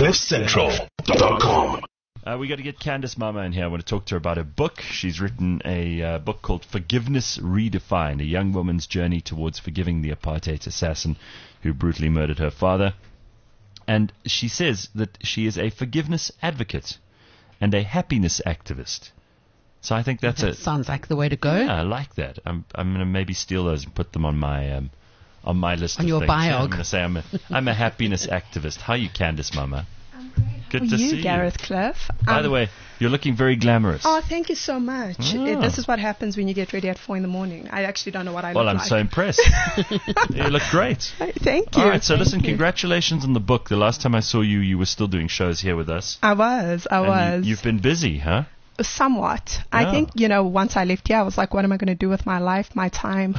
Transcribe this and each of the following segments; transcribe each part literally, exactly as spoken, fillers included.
cliff central dot com. Uh, we got to get Candice Mama in here. I want to talk to her about a book. She's written a uh, book called Forgiveness Redefined, a young woman's journey towards forgiving the apartheid assassin who brutally murdered her father. And she says that she is a forgiveness advocate and a happiness activist. So I think that's that a... sounds like the way to go. Yeah, I like that. I'm I'm going to maybe steal those and put them on my um, on my list on of your things. biog. Yeah, I'm going to say I'm a, I'm a happiness activist. How are you, Candice Mama? Good How to are you, see Gareth you. Cliff? By Um, the way, you're looking very glamorous. Oh, thank you so much. Oh. Uh, This is what happens when you get ready at four in the morning. I actually don't know what I Well, look I'm like. so impressed. You look great. Thank you. All right, so Thank listen, you. congratulations on the book. The last time I saw you, you were still doing shows here with us. I was. I And was. You, you've been busy, huh? Somewhat. Yeah. I think, you know, once I left here, I was like, what am I going to do with my life, my time?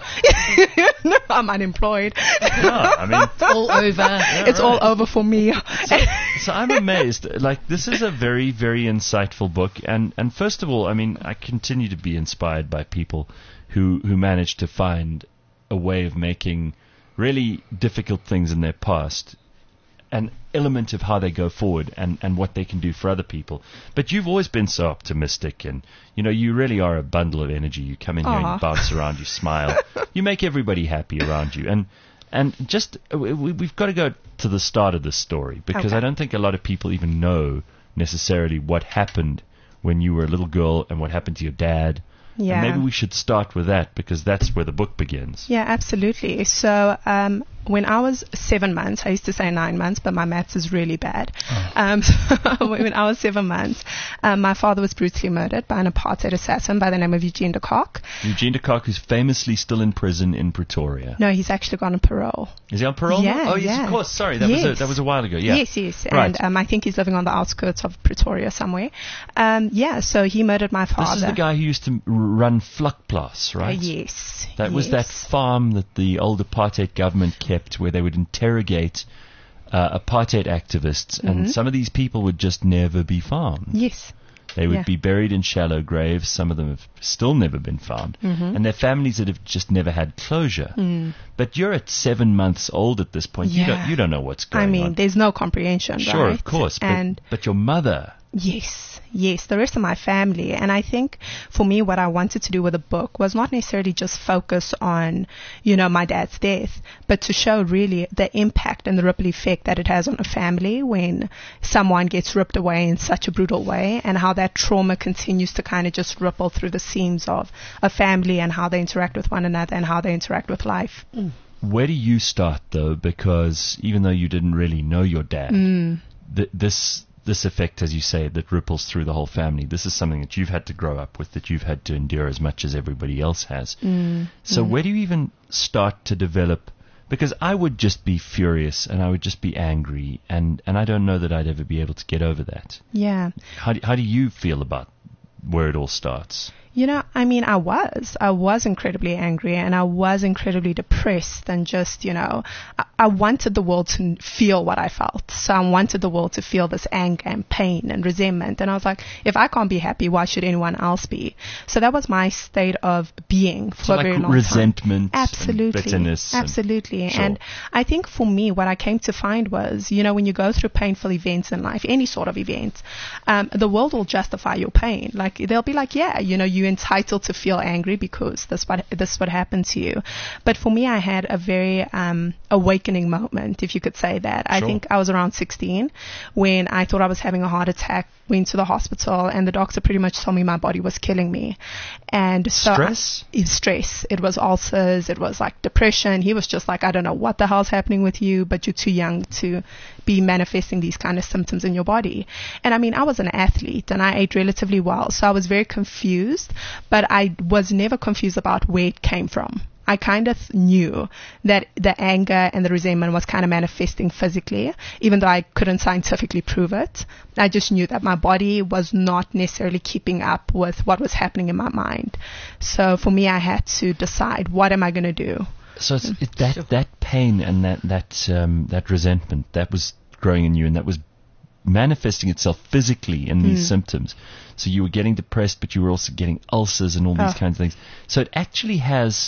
I'm unemployed. Yeah, I mean, It's all over. yeah, It's all right. over for me. So, so I'm amazed. Like, this is a very, very insightful book. And, and first of all, I mean, I continue to be inspired by people who, who manage to find a way of making really difficult things in their past an element of how they go forward and, and what they can do for other people. But you've always been so optimistic, and, you know, you really are a bundle of energy. You come in here and Aw. you bounce around, you smile. You make everybody happy around you. And and just, uh, we, we've got to go to the start of this story, because Okay. I don't think a lot of people even know necessarily what happened when you were a little girl and what happened to your dad. Yeah. And maybe we should start with that, because that's where the book begins. Yeah, absolutely. So um, when I was seven months, I used to say nine months, but my maths is really bad. Oh. Um, so when I was seven months, um, my father was brutally murdered by an apartheid assassin by the name of Eugene de Kock. Eugene de Kock, who's famously still in prison in Pretoria. No, he's actually gone on parole. Is he on parole? now? Yeah, Oh, yes, yeah. of course. Sorry, that was a, Yes. that was a while ago. Yeah. Yes, yes. Right. And um, I think he's living on the outskirts of Pretoria somewhere. Um, yeah, so he murdered my father. This is the guy who used to r- run Vlakplaas, Uh, right? yes. That was that yes. farm that the old apartheid government kept, where they would interrogate uh, apartheid activists, Mm-hmm. and some of these people would just never be found. Yes. They would Yeah. be buried in shallow graves. Some of them have still never been found. Mm-hmm. And their families that have just never had closure. Mm. But you're at seven months old at this point. You Yeah. don't you don't know what's going I mean, on. there's no comprehension, Sure, right? of course. But, And but your mother... yes, yes, the rest of my family. And I think for me, what I wanted to do with the book was not necessarily just focus on, you know, my dad's death, but to show really the impact and the ripple effect that it has on a family when someone gets ripped away in such a brutal way, and how that trauma continues to kind of just ripple through the seams of a family and how they interact with one another and how they interact with life. Where do you start, though? Because even though you didn't really know your dad, Mm. th- this this effect, as you say, that ripples through the whole family, this is something that you've had to grow up with, that you've had to endure as much as everybody else has. Mm. So where do you even start to develop? Because I would just be furious, and I would just be angry, and, and I don't know that I'd ever be able to get over that. Yeah. How do, how do you feel about where it all starts? You know, I mean, I was. I was incredibly angry, and I was incredibly depressed, and just, you know, I, I wanted the world to feel what I felt. So I wanted the world to feel this anger and pain and resentment. And I was like, if I can't be happy, why should anyone else be? So that was my state of being for So a like very long resentment time. and Absolutely. bitterness and- Absolutely. Sure. And I think for me, what I came to find was, you know, when you go through painful events in life, any sort of event, um, the world will justify your pain. Like, they'll be like, yeah, you know, you're entitled to feel angry because this what this is what happened to you. But for me, I had a very um, awakening moment, if you could say that. I Sure. think I was around sixteen when I thought I was having a heart attack, went to the hospital, and the doctor pretty much told me my body was killing me. And so Stress? I, stress. It was ulcers. It was like depression. He was just like, I don't know what the hell's happening with you, but you're too young to be manifesting these kind of symptoms in your body. And I mean, I was an athlete and I ate relatively well, so I was very confused, but I was never confused about where it came from. I kind of knew that the anger and the resentment was kind of manifesting physically, even though I couldn't scientifically prove it. I just knew that my body was not necessarily keeping up with what was happening in my mind. So for me, I had to decide, what am I going to do? So it's, it, that that pain and that that um, that resentment that was growing in you, and that was manifesting itself physically in these Mm. symptoms. So you were getting depressed, but you were also getting ulcers and all these Oh. kinds of things. So it actually has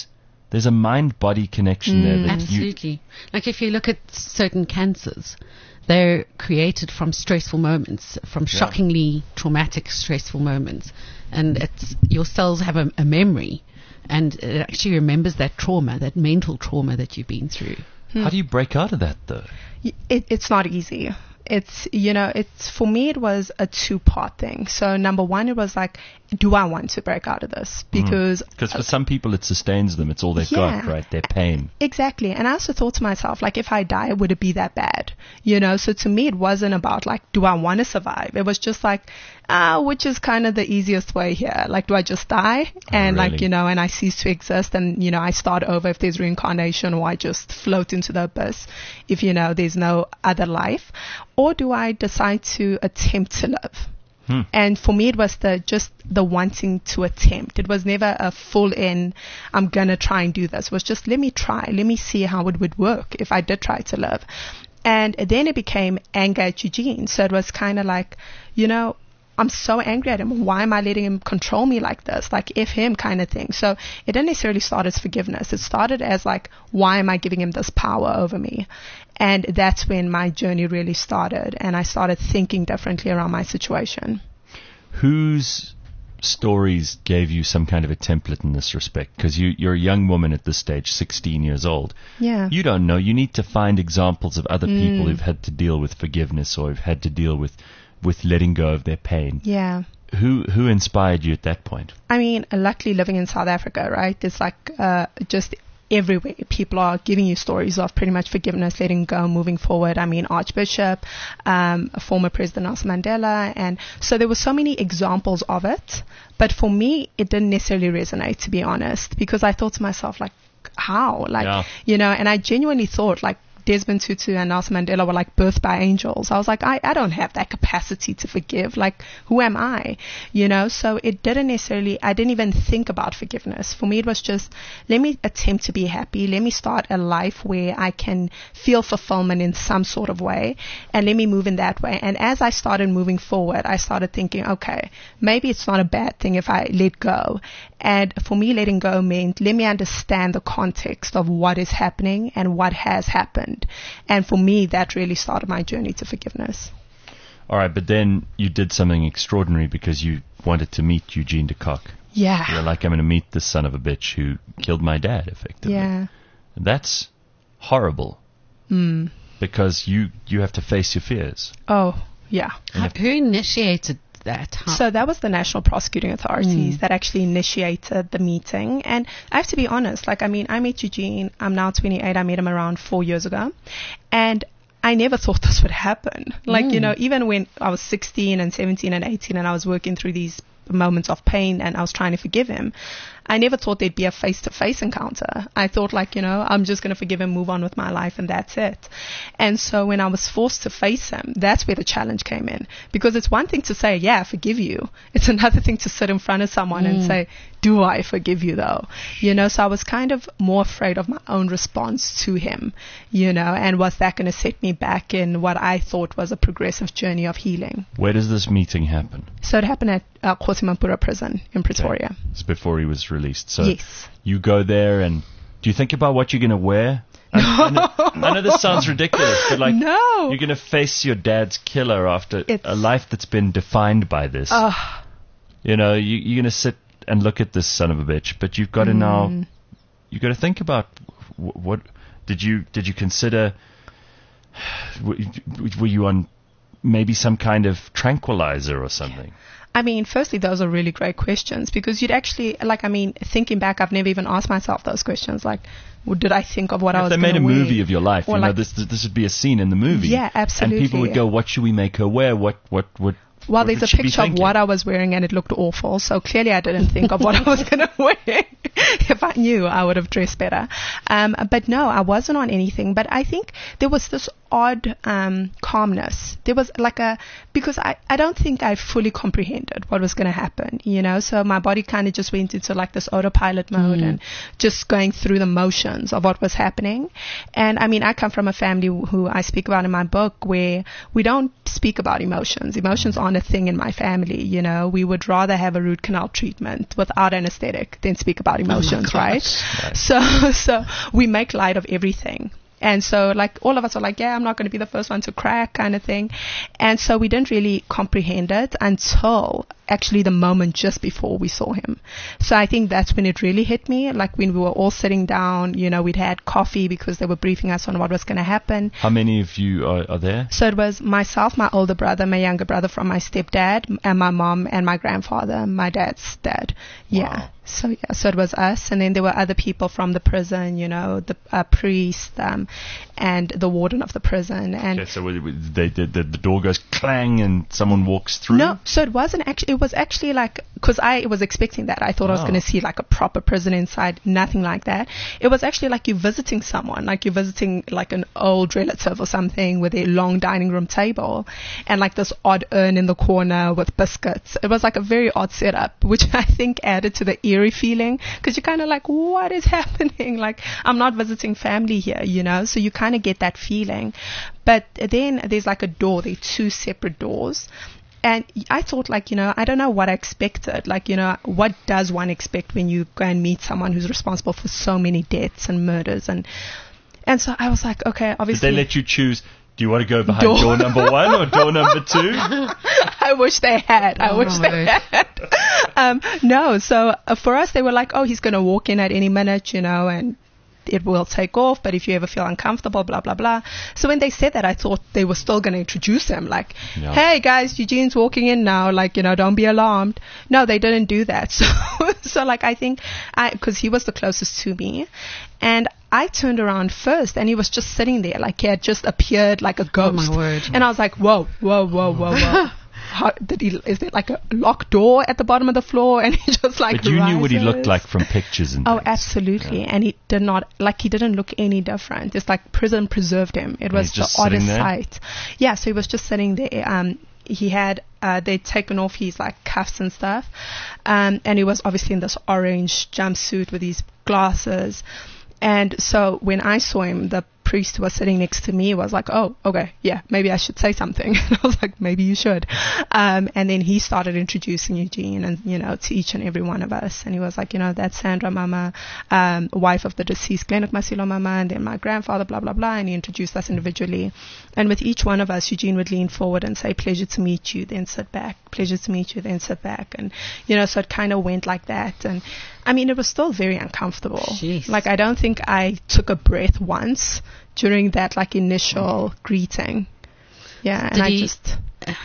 there's a mind-body connection there. That Absolutely. You, like if you look at certain cancers, they're created from stressful moments, from shockingly traumatic, stressful moments. And it's, your cells have a, a memory, and it actually remembers that trauma, that mental trauma that you've been through. How do you break out of that, though? It, it's not easy. It's, you know, it's, for me, it was a two-part thing. So number one, it was like, do I want to break out of this? Because Because for some people, it sustains them. It's all they've Yeah. got, right? Their pain. Exactly. And I also thought to myself, like, if I die, would it be that bad? You know, so to me, it wasn't about, like, do I want to survive? It was just like, ah, which is kind of the easiest way here. Like, do I just die? And, really? like, you know, and I cease to exist and, you know, I start over if there's reincarnation, or I just float into the abyss if, you know, there's no other life? Or do I decide to attempt to live? Hmm. And for me, it was the just the wanting to attempt. It was never a full in, I'm going to try and do this. It was just, let me try. Let me see how it would work if I did try to live. And then it became anger at Eugene. So it was kind of like, you know, I'm so angry at him. Why am I letting him control me like this? Like, F him kind of thing. So it didn't necessarily start as forgiveness. It started as like, why am I giving him this power over me? And that's when my journey really started. And I started thinking differently around my situation. Whose stories gave you some kind of a template in this respect? Because you, you're a young woman at this stage, sixteen years old. Yeah. You don't know. You need to find examples of other people who've had to deal with forgiveness or who've had to deal with with letting go of their pain. Yeah. Who who inspired you at that point? I mean, luckily living in South Africa, right? It's like uh, just everywhere. People are giving you stories of pretty much forgiveness, letting go, moving forward. I mean, Archbishop, um, former President Nelson Mandela. And so there were so many examples of it. But for me, it didn't necessarily resonate, to be honest, because I thought to myself, like, how? Like, Yeah. you know, and I genuinely thought, like, Desmond Tutu and Nelson Mandela were like birthed by angels. I was like, I, I don't have that capacity to forgive. Like, who am I? You know, so it didn't necessarily, I didn't even think about forgiveness. For me, it was just, let me attempt to be happy. Let me start a life where I can feel fulfillment in some sort of way, and let me move in that way. And as I started moving forward, I started thinking, okay, maybe it's not a bad thing if I let go. And for me, letting go meant, let me understand the context of what is happening and what has happened. And for me, that really started my journey to forgiveness. All right, but then you did something extraordinary because you wanted to meet Eugene de Kock. Yeah. You're like, I'm going to meet this son of a bitch who killed my dad, effectively. Yeah. That's horrible. Mm. Because you, you have to face your fears. Oh, yeah. How, who initiated that? How? So that was the National Prosecuting Authorities mm. that actually initiated the meeting. And I have to be honest, like, I mean, I met Eugene, I'm now twenty-eight, I met him around four years ago. And I never thought this would happen. Like, mm. you know, even when I was sixteen and seventeen and eighteen and I was working through these moments of pain and I was trying to forgive him, I never thought there'd be a face-to-face encounter. I thought, like, you know, I'm just going to forgive him, move on with my life, and that's it. And so when I was forced to face him, that's where the challenge came in. Because it's one thing to say, yeah, I forgive you. It's another thing to sit in front of someone mm. and say, do I forgive you, though? You know, so I was kind of more afraid of my own response to him, you know, and was that going to set me back in what I thought was a progressive journey of healing? Where does this meeting happen? So it happened at uh, Kgosimampura prison in Pretoria. Okay. It's before he was released. So yes. You go there, and do you think about what you're going to wear? I, I, know, I know this sounds ridiculous, but like, no. You're going to face your dad's killer after it's, a life that's been defined by this. Uh, you know, you, you're going to sit and look at this son of a bitch, but you've got to mm. now, you've got to think about what, what did you did you consider? Were you on maybe some kind of tranquilizer or something? I mean, firstly, those are really great questions because you'd actually, like, I mean, thinking back, I've never even asked myself those questions. Like, well, did I think of what if I was going to wear? If they made a movie of your life, or you like, know, this this would be a scene in the movie. Yeah, absolutely. And people would go, what should we make her wear? What, what, what? Well, what there's a picture of what I was wearing and it looked awful. So clearly I didn't think of what I was going to wear. If I knew, I would have dressed better. Um, but no, I wasn't on anything. But I think there was this odd um, calmness. There was like a, because I, I don't think I fully comprehended what was going to happen, you know. So my body kind of just went into like this autopilot mode mm. and just going through the motions of what was happening. And I mean, I come from a family who I speak about in my book where we don't speak about emotions. Emotions aren't kind of thing in my family. You know, we would rather have a root canal treatment without anesthetic than speak about emotions, Oh right? So, so we make light of everything. And so, like, all of us were like, yeah, I'm not going to be the first one to crack kind of thing. And so we didn't really comprehend it until actually the moment just before we saw him. So I think that's when it really hit me. Like, when we were all sitting down, you know, we'd had coffee because they were briefing us on what was going to happen. How many of you are, are there? So it was myself, my older brother, my younger brother from my stepdad, and my mom and my grandfather, my dad's dad. Yeah. Wow. So yeah, so it was us, and then there were other people from the prison, you know, the uh, priest um, and the warden of the prison. And Okay, so we- we- they, the, the, the door goes clang and someone walks through? no, so it wasn't actually. It was actually like, because I was expecting that. I thought I was Oh. going to see like a proper prison inside. Nothing like that. It was actually like you're visiting someone, like you're visiting like an old relative or something with a long dining room table and like this odd urn in the corner with biscuits. It was like a very odd setup, which I think added to the eerie feeling, because you're kind of like, what is happening? Like, I'm not visiting family here, you know? So you kind of get that feeling. But then there's like a door. There are two separate doors. And I thought, like, you know, I don't know what I expected. Like, you know, what does one expect when you go and meet someone who's responsible for so many deaths and murders? And and so I was like, okay, Did obviously. they let you choose, do you want to go behind Door. door, number one or door number two? I wish they had. I Oh, wish my they word. had. Um, no, so uh, for us, they were like, oh, he's going to walk in at any minute, you know, and it will take off, but if you ever feel uncomfortable, blah, blah, blah. So when they said that, I thought they were still going to introduce him, like, Yeah. hey, guys, Eugene's walking in now, like, you know, don't be alarmed. No, they didn't do that. So, so like, I think, I because he was the closest to me, and I turned around first, and he was just sitting there, like he had just appeared like a Oh, ghost. my word. And I was like, whoa, whoa, whoa, whoa, whoa. How, did he, is there like a locked door at the bottom of the floor? And he just like But you knew what he looked rises. like from pictures and Oh, things. absolutely. And he did not, like, he didn't look any different. It's like prison preserved him. It was he's the just sitting oddest there? sight. Yeah, so he was just sitting there. Um, he had, uh, they'd taken off his, like, cuffs and stuff. Um, and he was obviously in this orange jumpsuit with these glasses. And so when I saw him, the priest who was sitting next to me was like, oh, okay, yeah, maybe I should say something. And I was like, maybe you should. Um, and then he started introducing Eugene and, you know, to each and every one of us. And he was like, you know, that's Sandra Mama, um, wife of the deceased Glennock Masilo Mama, and then my grandfather, blah, blah, blah. And he introduced us individually. And with each one of us, Eugene would lean forward and say, pleasure to meet you, then sit back. Pleasure to meet you, then sit back. And, you know, so it kind of went like that. And, I mean, it was still very uncomfortable. Jeez. Like, I don't think I took a breath once during that, like, initial greeting. Yeah, and Did I he- just...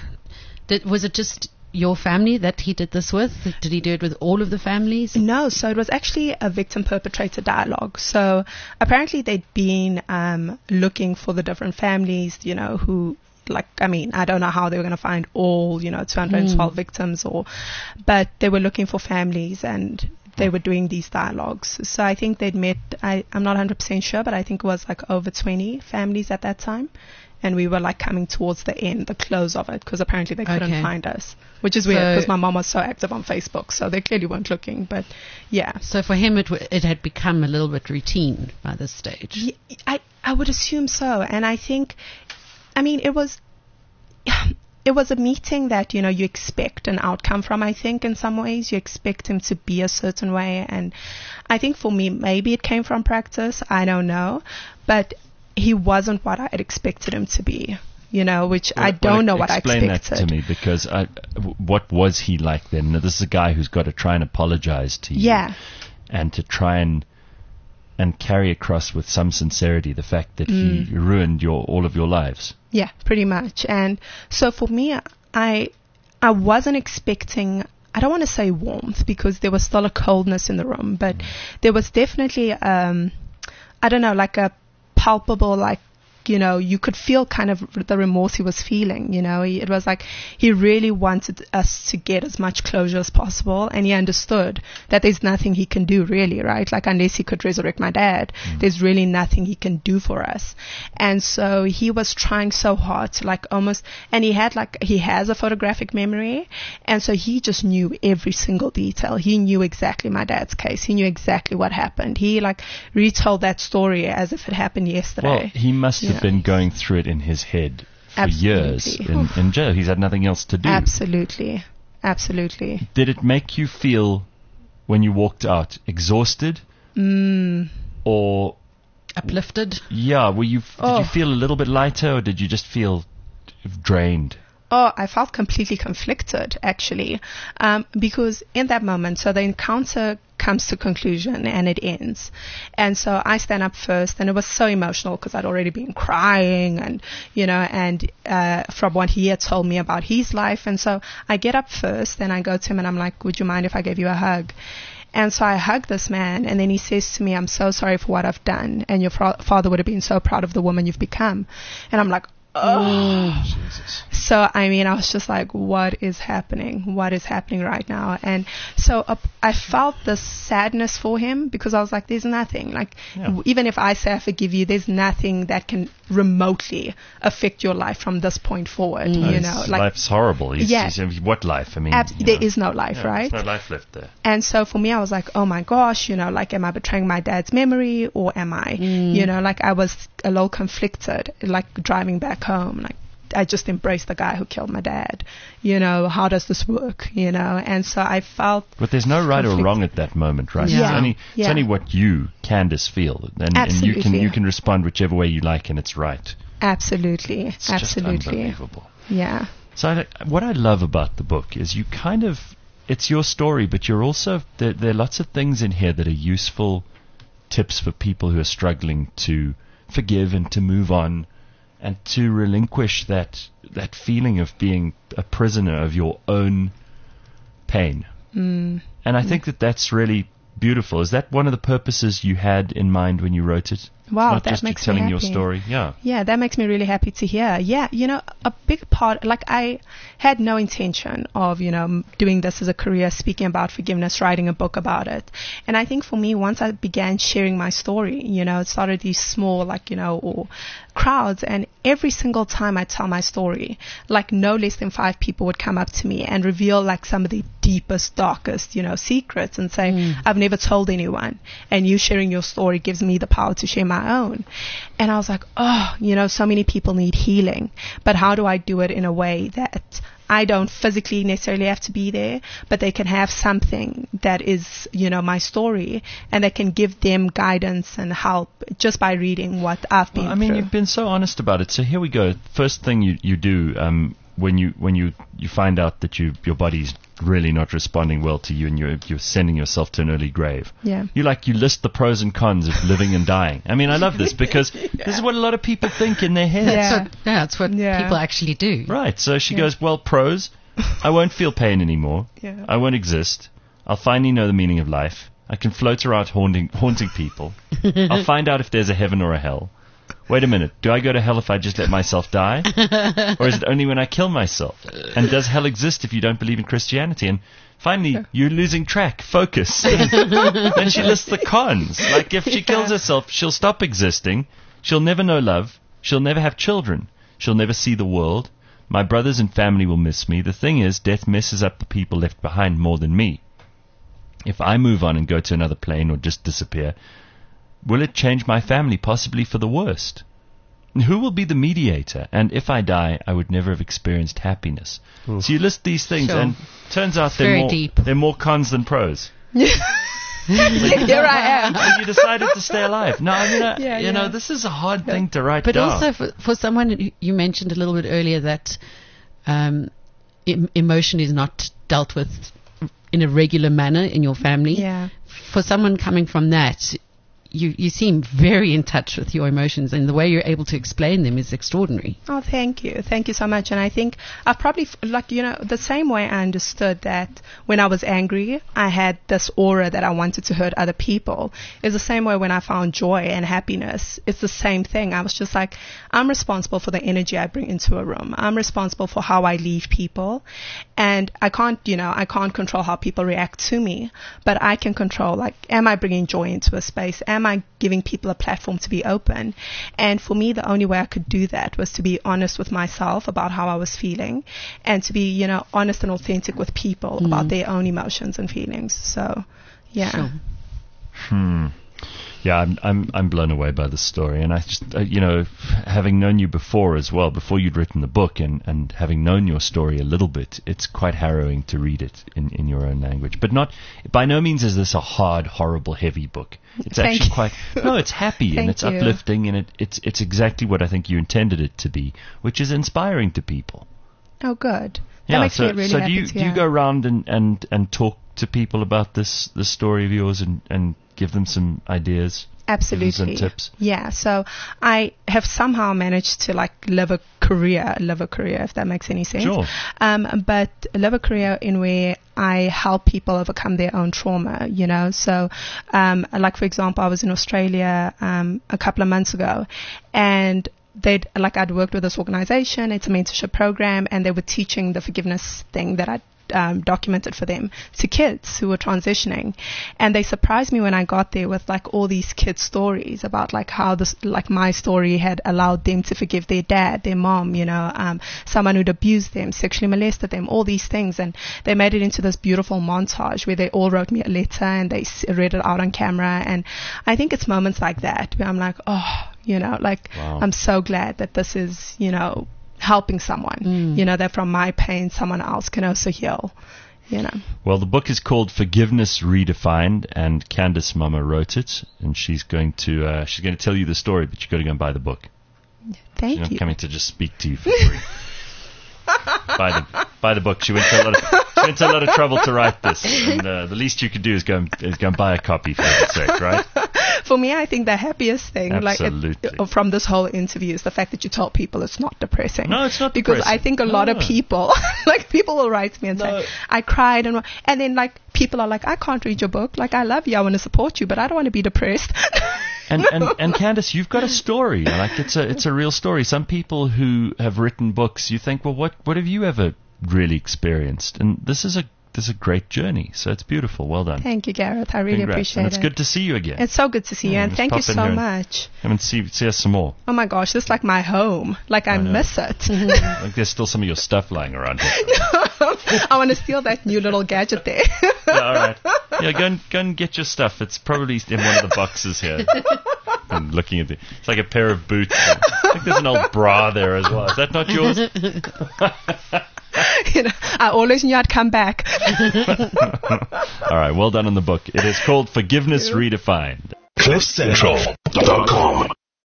Did, was it just your family that he did this with? Did he do it with all of the families? No, so it was actually a victim-perpetrator dialogue. So apparently they'd been um, looking for the different families, you know, who, like, I mean, I don't know how they were going to find all, you know, two hundred twelve Mm. victims, or, but they were looking for families and they were doing these dialogues. So I think they'd met, I, I'm not one hundred percent sure, but I think it was like over twenty families at that time. And we were like coming towards the end, the close of it, because apparently they couldn't Okay. find us, which is weird So- because my mom was so active on Facebook, so they clearly weren't looking. But yeah, So for him, it w- it had become a little bit routine by this stage. Ye- I I would assume so, and I think, I mean, it was. It was a meeting that, you know, you expect an outcome from, I think, in some ways. You expect him to be a certain way. And I think for me, maybe it came from practice. I don't know. But he wasn't what I had expected him to be, you know, which I Well, don't well, know what I explain expected. that to me, because I, w- what was he like then? Now, this is a guy who's got to try and apologize to you. Yeah. And to try and and carry across with some sincerity the fact that Mm. he ruined your all of your lives. Yeah, pretty much. And so for me, I I wasn't expecting, I don't want to say warmth, because there was still a coldness in the room, but there was definitely, um, I don't know, like a palpable, like, you know, you could feel kind of the remorse he was feeling, you know. He, it was like he really wanted us to get as much closure as possible, and he understood that there's nothing he can do really, right? Like, unless he could resurrect my dad, Mm. there's really nothing he can do for us. And so he was trying so hard to, like, almost, and he had like, he has a photographic memory, and so he just knew every single detail. He knew exactly my dad's case. He knew exactly what happened. He, like, retold that story as if it happened yesterday. Well, he must have Yeah. been going through it in his head for years Absolutely. in, in jail. He's had nothing else to do. Absolutely. Absolutely. Did it make you feel, when you walked out, exhausted? Mm. Or, Uplifted. yeah, were you, did Oh. you feel a little bit lighter, or did you just feel drained? Oh, I felt completely conflicted, actually, um, because in that moment, so the encounter comes to conclusion and it ends. And so I stand up first, and it was so emotional because I'd already been crying and, you know, and uh, from what he had told me about his life. And so I get up first and I go to him and I'm like, would you mind if I gave you a hug? And so I hug this man, and then he says to me, I'm so sorry for what I've done, and your fa- father would have been so proud of the woman you've become. And I'm like, oh. Jesus. So, I mean, I was just like, what is happening? What is happening right now? And so uh, I felt this sadness for him, because I was like, there's nothing. Like, Yeah. w- even if I say I forgive you, there's nothing that can remotely affect your life from this point forward. No, You it's- know, like, life's horrible. He's, Yeah. he's- what life? I mean, abs- you there know. is no life, Yeah, right? There's no life left there. And so for me, I was like, oh my gosh, you know, like, am I betraying my dad's memory, or am I, you know, like, I was a little conflicted, like, driving back home, like, I just embraced the guy who killed my dad. You know, how does this work? You know, and so I felt. But there's no right or conflict- wrong at that moment, right? Yeah. It's only, it's Yeah. only what you, Candace, feel. And, and you can Absolutely. you can respond whichever way you like, and it's right. Absolutely, It's absolutely, just unbelievable. yeah, So I, what I love about the book is you kind of, it's your story, but you're also, there, there are lots of things in here that are useful tips for people who are struggling to forgive and to move on and to relinquish that that feeling of being a prisoner of your own pain. mm. And I think that that's really beautiful. Is that one of the purposes you had in mind when you wrote it? Wow, Not that just you makes me telling your happy. story. Yeah. Yeah, that makes me really happy to hear. Yeah, you know, a big part, like, I had no intention of, you know, m- doing this as a career, speaking about forgiveness, writing a book about it. And I think for me, once I began sharing my story, you know, it started these small, like, you know, or crowds, and every single time I tell my story, like, no less than five people would come up to me and reveal, like, some of the deepest, darkest, you know, secrets, and say, I've never told anyone, and you sharing your story gives me the power to share my own. And I was like, oh, you know, so many people need healing, but how do I do it in a way that I don't physically necessarily have to be there, but they can have something that is, you know, my story, and that can give them guidance and help just by reading what I've been Well, I mean, through. you've been so honest about it. So here we go. First thing you, you do um, when you when you, you find out that you your body's really not responding well to you, and you're you're sending yourself to an early grave. Yeah. You like you list the pros and cons of living and dying. I mean, I love this because this is what a lot of people think in their heads. Yeah. That's what, yeah, that's what Yeah. people actually do. Right. So she Yeah. goes, well, pros. I won't feel pain anymore. Yeah. I won't exist. I'll finally know the meaning of life. I can float around haunting haunting people. I'll find out if there's a heaven or a hell. Wait a minute. Do I go to hell if I just let myself die? Or is it only when I kill myself? And does hell exist if you don't believe in Christianity? And finally, you're losing track. Focus. Then she lists the cons. Like, if she kills Yeah. herself, she'll stop existing. She'll never know love. She'll never have children. She'll never see the world. My brothers and family will miss me. The thing is, death messes up the people left behind more than me. If I move on and go to another plane or just disappear, will it change my family, possibly for the worst? And who will be the mediator? And if I die, I would never have experienced happiness. So you list these things, Sure. and turns out It's they're very more, deep. they're more cons than pros. Here I am. And you decided to stay alive. No, I mean, uh, Yeah, you yeah. know, this is a hard thing to write But down. also for, for someone, who- you mentioned a little bit earlier that um, em- emotion is not dealt with in a regular manner in your family. Yeah. For someone coming from that, you, you seem very in touch with your emotions, and the way you're able to explain them is extraordinary. Oh, thank you. Thank you so much. And I think I've probably, f- like, you know, the same way I understood that when I was angry, I had this aura that I wanted to hurt other people, is the same way when I found joy and happiness. It's the same thing. I was just like, I'm responsible for the energy I bring into a room. I'm responsible for how I leave people. And I can't, you know, I can't control how people react to me, but I can control, like, am I bringing joy into a space? Am I giving people a platform to be open? And for me, the only way I could do that was to be honest with myself about how I was feeling, and to be, you know, honest and authentic with people about their own emotions and feelings. So, yeah. Sure. Hmm. Yeah, I'm I'm I'm blown away by the story, and I just uh, you know, having known you before as well, before you'd written the book, and, and having known your story a little bit, it's quite harrowing to read it in, in your own language. But not by no means is this a hard, horrible, heavy book. It's Thank actually you. quite no, it's happy and it's you. uplifting, and it, it's it's exactly what I think you intended it to be, which is inspiring to people. Oh, good. That Yeah, makes so me really so happy do you to do you hear. go around and, and, and talk to people about this this story of yours and, and give them some ideas? Absolutely. Some tips? Yeah. So I have somehow managed to like live a career, live a career, if that makes any sense. Sure. Um, but live a career in where I help people overcome their own trauma, you know. So, um, like for example, I was in Australia, um, a couple of months ago, and they'd, like I'd worked with this organization, it's a mentorship program, and they were teaching the forgiveness thing that I'd Um, documented for them to kids who were transitioning, and they surprised me when I got there with like all these kids' stories about like how this, like my story had allowed them to forgive their dad, their mom, you know, um, someone who'd abused them, sexually molested them, all these things, and they made it into this beautiful montage where they all wrote me a letter and they s- read it out on camera, and I think it's moments like that where I'm like, oh, you know, like Wow. I'm so glad that this is, you know, helping someone, Mm. you know, that from my pain someone else can also heal, you know. Well, the book is called Forgiveness Redefined, and Candice Mama wrote it, and she's going to uh, she's going to tell you the story, but you've got to go and buy the book. Thank She's not you. coming to just speak to you for free. buy the buy the book. She went to a lot of she went to a lot of trouble to write this, and uh, the least you could do is go and, is go and buy a copy for heaven's sake, right? For me, I think the happiest thing, Absolutely. like it, from this whole interview, is the fact that you told people it's not depressing. No, it's not because depressing. I think a lot No. of people, like people will write to me and No. say, "I cried," and and then like people are like, "I can't read your book. Like I love you, I want to support you, but I don't want to be depressed." And, and and Candice, you've got a story. Like it's a it's a real story. Some people who have written books, you think, well, what what have you ever really experienced? And this is a this is a great journey. So it's beautiful. Well done. Thank you, Gareth. I really Congrats. appreciate And it's it. good to see you again. It's so good to see you, Yeah, and just thank you pop in so here and- much. Come and see see us some more. Oh my gosh, this is like my home. Like I, I know. miss it. Like there's still some of your stuff lying around here. I want to steal that new little gadget there. Yeah, all right. Yeah, go and go and get your stuff. It's probably in one of the boxes here. I'm looking at it. It's like a pair of boots. I think there's an old bra there as well. Is that not yours? You know, I always knew I'd come back. All right. Well done on the book. It is called Forgiveness Redefined. cliff central dot com